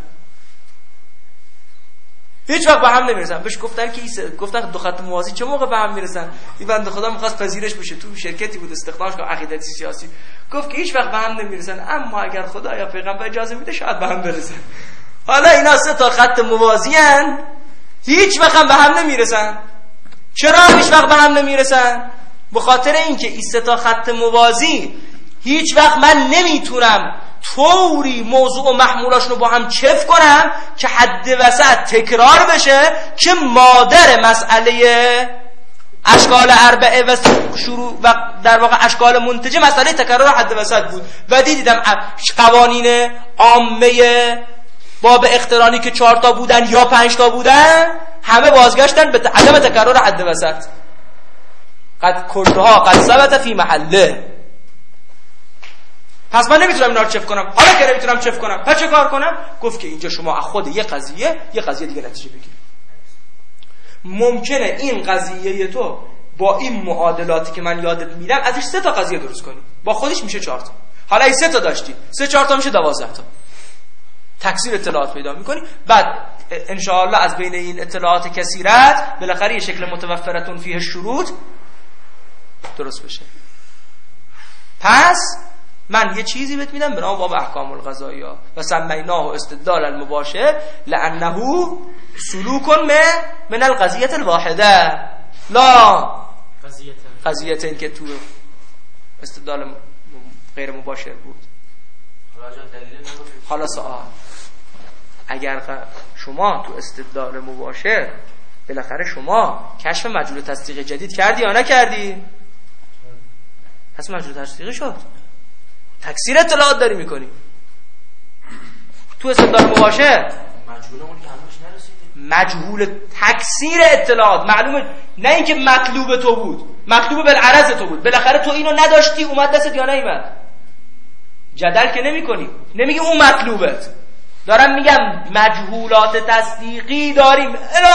هیچ وقت به هم نمیرسن. بهش گفتن که گفتن 2 خط موازی چه موقع به هم میرسن؟ این بنده خدا میخواست پذیرش بشه، تو شرکتی بود استخدامش که عقیدتی سیاسی، گفت که هیچ وقت به هم نمیرسن، اما اگر خدا یا پیغمبر اجازه میده شاید به هم برسن. حالا اینا 3 تا خط موازی هن، هیچ وقت هم به هم نمیرسن. چرا هیچ وقت به هم نمیرسن؟ به خاطر اینکه این 3 تا خط موازی هیچ وقت من نمیتونم طوری موضوع و محمولاشونو با هم چف کنم که حد وسط تکرار بشه، که مادر مسئله اشکال اربعه و شروع و در واقع اشکال منتجه مسئله تکرار حد وسط بود. و دیدم قوانین عامه باب اقترانی که 4 تا بودن یا 5 تا بودن همه بازگشتن به عدم تکرار حد وسط. قد کلها قد ثبت فی محله. پس من نمیتونم اینا رو چف کنم. حالا که نمیتونم چف کنم پس چه کار کنم؟ گفت که اینجا شما از خود یه قضیه دیگه نتیجه بگیر. ممکنه این قضیه تو با این معادلاتی که من یادت میدم ازش 3 تا قضیه درست کنی، با خودش میشه 4 تا. حالا این 3 تا داشتی، 3 4 تا میشه 12 تا. تکثیر اطلاعات پیدا میکنی، بعد انشاءالله از بین این اطلاعات کثیرت بالاخره یه شکل متوفرتون فیه شروط درست بشه. پس من یه چیزی بهت میدم به نام باب احکام القضائیه و سمیناه استدلال المباشر لانه سلوک من القضیه الواحده لا قضیه که تو استدلال غیر مباشر بود. حالا سوال، اگر شما تو استدلال مباشر بالاخره شما کشف مجهول تصدیق جدید کردی یا نکردی؟ پس مجهول تصدیقی شد، تکثیر اطلاعات داری میکنی تو استدلال مباشر. مجهول تکثیر اطلاعات معلومه، نه اینکه مطلوب تو بود، مطلوب بالعرض تو بود، بالاخره تو اینو نداشتی اومد دستت یا نیومد. جدل که نمی کنی، نمیگی اون مطلوبت، دارم میگم مجهولات تصدیقی داریم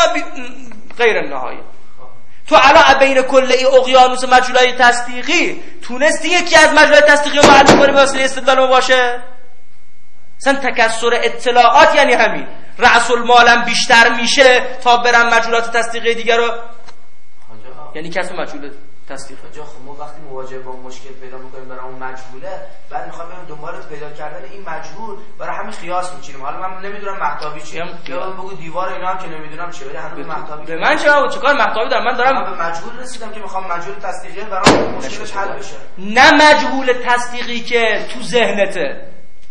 غیر نهایی. تو الان بین کل ای اقیانوس مجهولات تصدیقی تونستی یکی از مجهولات تصدیقی رو معلوم کنی به واسطه استدلال مباشر؟ مثلا تکثر اطلاعات یعنی همین، رأس المالم بیشتر میشه تا برم مجهولات تصدیقی دیگر رو، یعنی کسب مجهول تصدیق. خب ما وقتی مواجه با مشکل پیدا میکنیم برای اون مجهوله، بعد میخوایم بریم دنبال پیدا کردن این مجهول، برای همین قیاس میچینیم. حالا من نمیدونم مهتابی چیه، یا بگو دیوار اینا هم که نمیدونم چیه، ولی هنوز مهتابی به من چه کار مهتابی دارم؟ من دارم به مجهول رسیدم که میخوام مجهول تصدیقی برای مشکلش حل بشه، نه مجهول تصدیقی که تو ذهنته.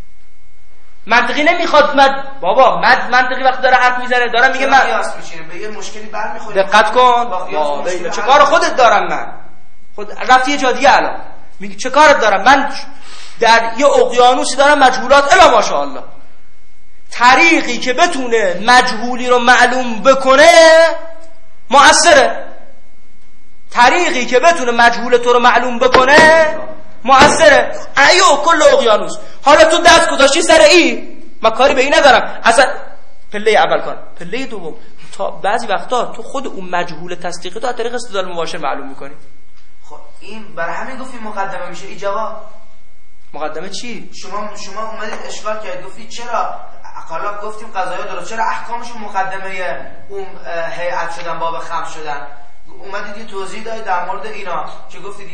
منطقی نمیخواد بابا منطقی وقتی داره حرف میزنه دارم میگه من قیاس میچینیم به یه مشکلی برمیخوریم. دقت کن چه کار خودت دارم، من خود رفتی یه جا دیگه الان میگی چه کارت دارم. من در یه اقیانوسی دارم مجهولات الا ماشاءالله، طریقی که بتونه مجهولی رو معلوم بکنه مؤثره، طریقی که بتونه مجهول تو رو معلوم بکنه مؤثره. ایو کل اقیانوس. حالا تو دست گذاشتی سر ای، من کاری به این ندارم اصلا. پله اول کار، پله دوم، تا بعضی وقتا تو خود اون مجهول تصدیقی تو از طریق استدلال مباشر معلوم میکنی. خب این برای همین گفتیم مقدمه میشه. این جواب مقدمه چی؟ شما اومدید اشکال کردید، گفتید چرا حالا گفتیم قضایا درست، چرا احکامشون مقدمه اون هیئت شدن باب خمس شدن. اومدید یه توضیح دادید در مورد اینا که گفتید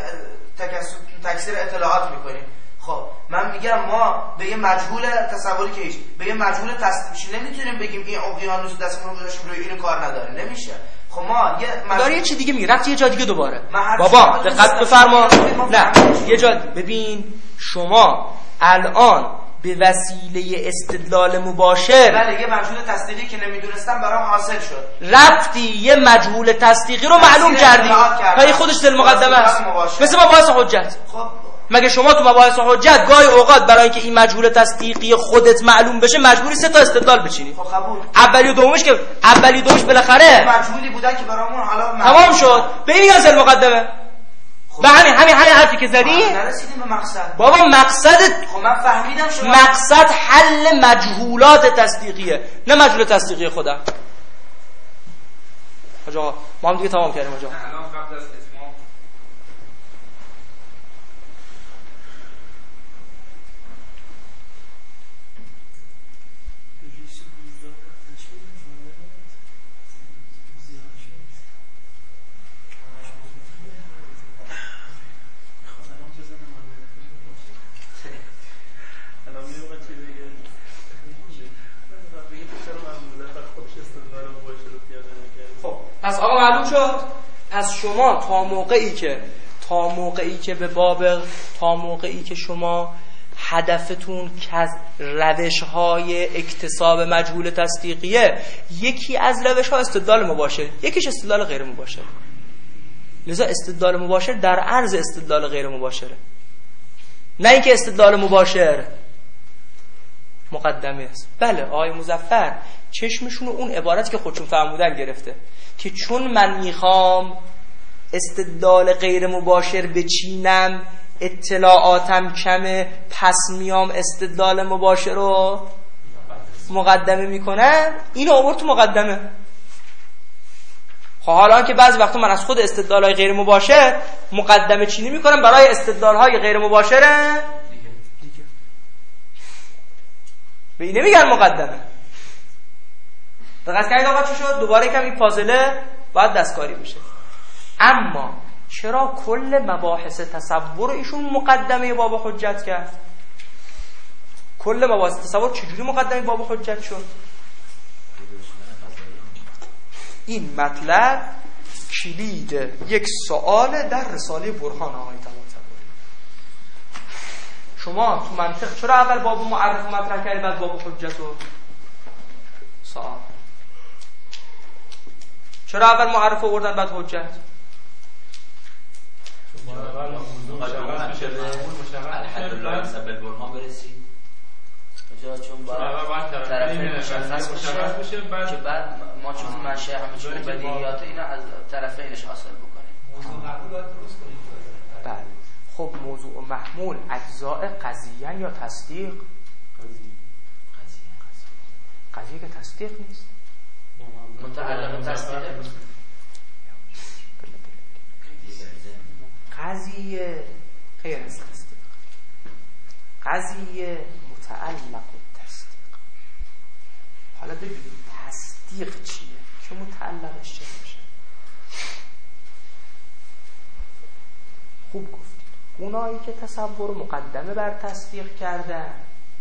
تکثیر اطلاعات میکنیم. خب من میگم ما به یه مجهول تصوری که به یه مجهول تصدیقی نمیتونیم بگیم این اقیانوس دستمون رو گذاشتیم روی اینو کار نداره، نمیشه. خب ما یه چی دیگه میگی، رفتی یه جا دیگه دوباره. بابا دقت بفرما، نه یه جا ببین، شما الان به وسیله استدلال مباشر بله یه مجهول تصدیقی که نمیدونستم برام حاصل شد، رفتی یه مجهول تصدیقی رو معلوم کردی، پای خودش دل مقدمه است، مثل مباحث حجت. خب مگه شما تو مباحث حجت گاهی اوقات برای اینکه این مجهول تصدیقی خودت معلوم بشه مجبوری 3 تا استدلال بچینی؟ خب قبول. اولی و دومش بالاخره مجهولی بودن که برامون حالا تمام شد، به این میگن مقدمه. به همین حرفی که زدی نرسیدیم به مقصد. بابا مقصدت، خب من فهمیدم شما مقصد حل مجهولات تصدیقیه، نه مجهول تصدیقی خودم. آقا ما هم دیگه تمام کردیم آقا. الان قبل از اتمام پس آقا معلوم شد. پس شما تا موقعی که شما هدفتون از روش‌های اکتساب مجهول تصدیقیه، یکی از روش‌ها استدلال مباشر، یکیش استدلال غیر مباشر. لذا استدلال مباشر در عرض استدلال غیر مباشره، نه اینکه استدلال مباشر مقدمه است. بله آقای مظفر چشمشون اون عبارتی که خودشون فهمودن گرفته که چون من میخوام استدلال غیر مباشر بچینم اطلاعاتم کمه، پس میام استدلال مباشر رو مقدمه میکنم. اینو آورد تو مقدمه. خب حالا که بعضی وقتا من از خود استدلال‌های غیر مباشر مقدمه چینی میکنم برای استدلال‌های غیر مباشر دیگه. به اینه میگن مقدمه. دقت کنید آقا چی شد؟ دوباره یکم این فاصله باید دستکاری بشه. اما چرا کل مباحث تصور ایشون مقدمه باب حجت کرد؟ کل مباحث تصور چجوری مقدمه باب حجت شد؟ این مطلب کلید یک سوال در رساله برهان آقای طباطبایی. شما تو منطق چرا اول باب معرف مطرح کردی بعد باب حجت رو؟ سوال. چرا اول معرف آوردن بعد حجت؟ چون باید طرفین مشخص بشه که بعد ما چون منشأ همه چیز بدیهیات اینا از طرفینش حاصل بکنیم. موضوع محمول باید درست کنیم. بله. خب موضوع و محمول اجزاء قضیه یا تصدیق؟ قضیه که تصدیق نیست. متعلق تصدیق. قضیه غیر از تصدیق. قضیه متعلق تصدیق. حالا ببینید تصدیق چیه که متعلقش چه میشه. خوب گفتید. اونایی که تصور مقدمه بر تصدیق کردن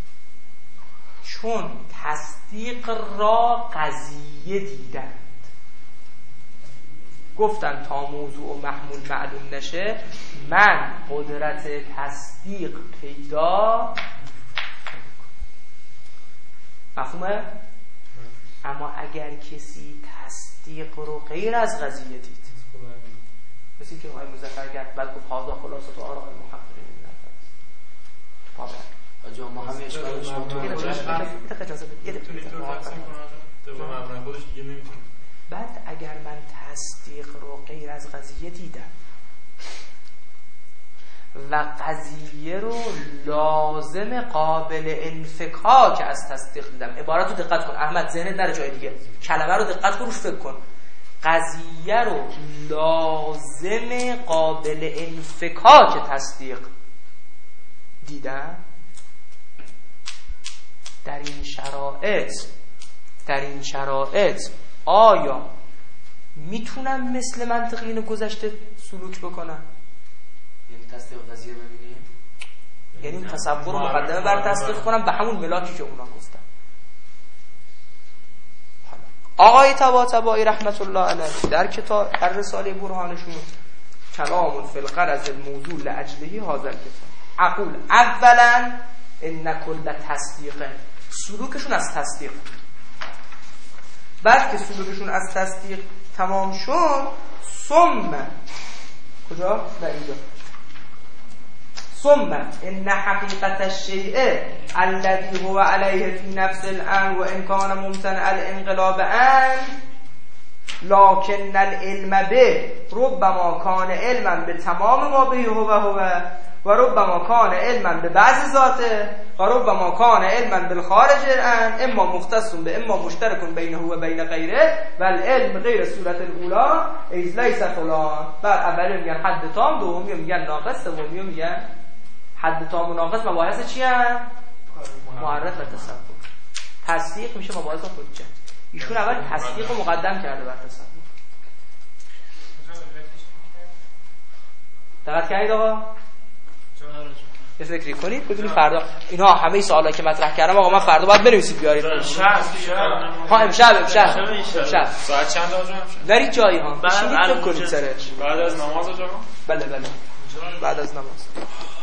چون تصدیق را قضیه دیدند گفتن تا موضوع و محمول معلوم نشه من قدرت تصدیق پیدا مفهومه؟ اما اگر کسی تصدیق رو غیر از قضیه دید مثل که آقای مظفر کرد بعد گفت هذا خلاصه آراء المحققین آجا ما همه اشکالش بعد اگر من تصدیق رو غیر از قضیه دیدم و قضیه رو لازم قابل انفکاک از تصدیق دیدم. عبارت رو دقت کن احمد، ذهنت نره جای دیگه، کلمه رو دقت کن روش فکر کن. قضیه رو لازم قابل انفکاک تصدیق دیدم. در این شرایط آیا میتونم مثل منطقیین گذشته سلوک بکنم؟ یعنی تصدیق قضیه ببینیم، یعنی تصور رو مقدمه بر تصدیق کنم به همون ملاکی که اونا گفتن. آقای طباطبایی رحمت الله علیه در کتاب در رساله برهانشون کلام فی الغرض الموضوع لاجله هذا الکتاب اقول اولا ان کل تصدیق، سلوکشون از تصدیق، بعد که سلوکشون از تصدیق تمام شد ثم کجا؟ نه اینجا ثم ان حقیقت الشیء الذي هو عليه في نفس الامر وان كان ممتنع الانقلاب عنه لكن العلم به ربما كان علما بتمام ما به هو و ربما كان علما ببعض ذاته و ربما كان علما بالخارج عنه اما مختص به اما مشترك بینه و بین غیره و العلم غیر صورت الاولى اذ ليس فلان. بعد اولی میگن حد تام، دومی میگن ناقص، سومی میگن حد تام و ناقص. مباحث چی هست؟ معرف و تصور. تصدیق میشه مباحث حجت. ایشون اول تصدیق رو مقدم کرده بر تصور. دقت کردید آقا؟ یه فکری کنید ببینید فردا اینا همه سوالایی که مطرح کردم آقا من فردا باید بنویسید بیارید. امشب ساعت چند آقا؟ نرید جایی ها بشینید فکر کنید سرش. بعد از نماز آقا؟ بله بعد از نماز.